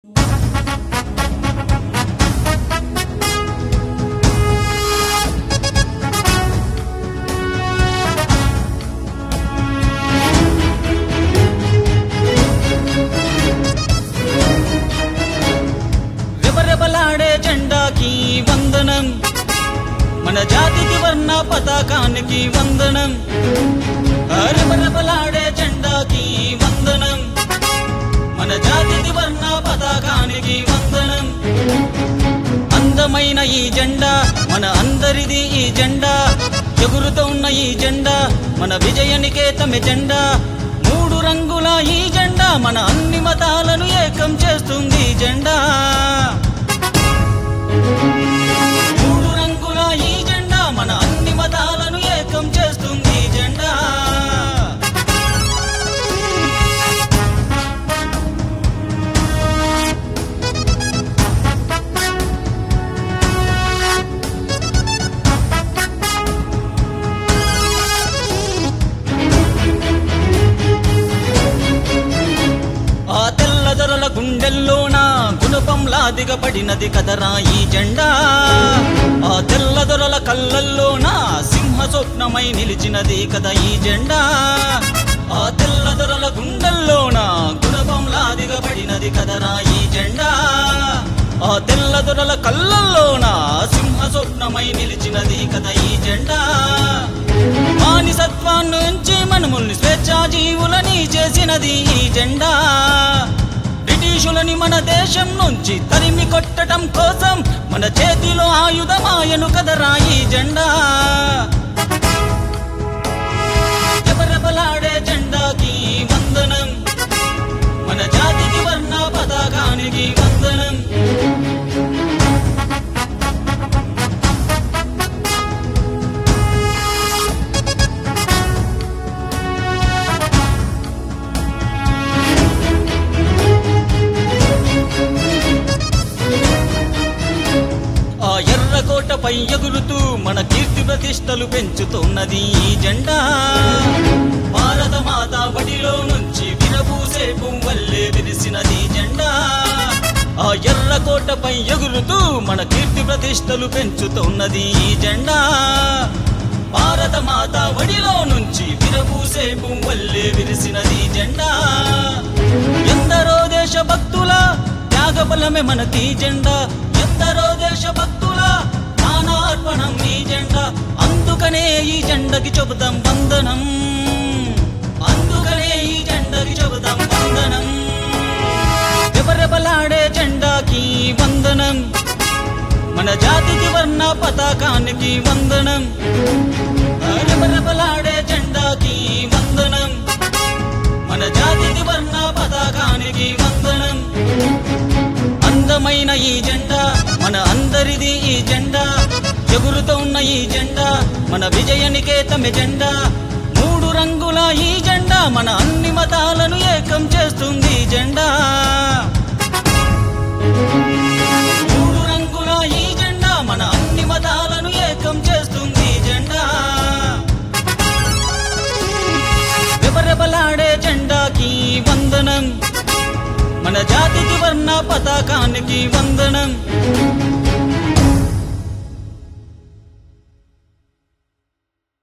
రెపరెపలాడే జెండాకి వందనం, మన జాతికి వర్ణ పతాకానికి వందనం. రెపరెపలాడే జెండాకి వందనం, మన జాతికి వర్ణ పతాకానికి వందనం. అందమైన ఈ జెండా మన అందరిది, ఈ జెండా ఎగురుతోన్న ఈ జెండా మన విజయనికేతమే జెండా. మూడు రంగుల ఈ జెండా మన అన్ని మతాలను ఏకం చేస్తుంది ఈ జెండా. మూడు రంగుల ఈ జెండా మన అన్ని మతాలను ఏకం చేస్తుంది ఈ జెండా. ఆ తెల్లదొరల గుండెల్లోన గుణపంలా దిగబడినది కదరా ఈ జెండా. ఆ తెల్లదొరల కళ్ళల్లోన సింహ స్వప్నమై నిలిచినది కదా ఈ జెండా. ఆ తెల్లదొరల గుండెల్లోన గుణపంలా దిగబడినది కదరా ఈ జెండా. ఆ తెల్లదొరల కళ్ళల్లోన సింహ స్వప్నమై నిలిచినది కదా ఈ జెండా. మానిసత్వాన్నించి మనముల్ని స్వేచ్ఛా జీవులని చేసినది ఈ జెండా. బ్రిటిషులని మన దేశం నుంచి తరిమి కొట్టడం కోసం మన చేతిలో ఆయుధమాయను కదరా ఈ జెండా. రెపరెపలాడే జెండాకి వందనం, మన జాతికి వర్ణ పతాకానికి వందనం. ఆ ఎర్రకోటపై ఎగురుతూ మన కీర్తి ప్రతిష్టలు పెంచుతున్నది ఈ జెండా. భారత మాత బడిలో నుంచి విరబూసే పువ్వల్లే విరిసినది జెండా. ఆ ఎర్రకోటపై ఎగురుతూ మన కీర్తి ప్రతిష్టలు పెంచుతున్నది ఈ జెండా. భారత మాత బడిలో నుంచి విరబూసే పువ్వల్లే విరిసినది జెండా. ఎందరో దేశభక్తుల త్యాగబలమే మనకి జెండా. ఎందరో దేశభక్తుల ప్రాణార్పణం ఈ జెండా. అందుకనే ఈ జెండకి చెబుతాం వందనం, అందుకనే ఈ జెండకి చెబుతాం వందనం. రెపరెపలాడే జెండాకి వందనం, మన జాతికి వర్ణ పతాకానికి వందనం. రెపరెపలాడే జెండాకి వందనం, మన జాతికి వర్ణ పతాకానికి వందనం. అందమైన ఈ జెండా మన అందరిది, ఈ జెండా ఎగురుతోన్న ఈ జెండా మన విజయనికేతమే జెండా. మూడు రంగుల ఈ జెండా మన అన్ని మతాలను ఏకం చేస్తుంది ఈ జెండా. మూడు రంగుల ఈ జెండా మన అన్ని మతాలను ఏకం చేస్తుంది ఈ జెండా. రెపరెపలాడే జెండాకి వందనం, మన జాతికి వర్ణ పతాకానికి వందనం.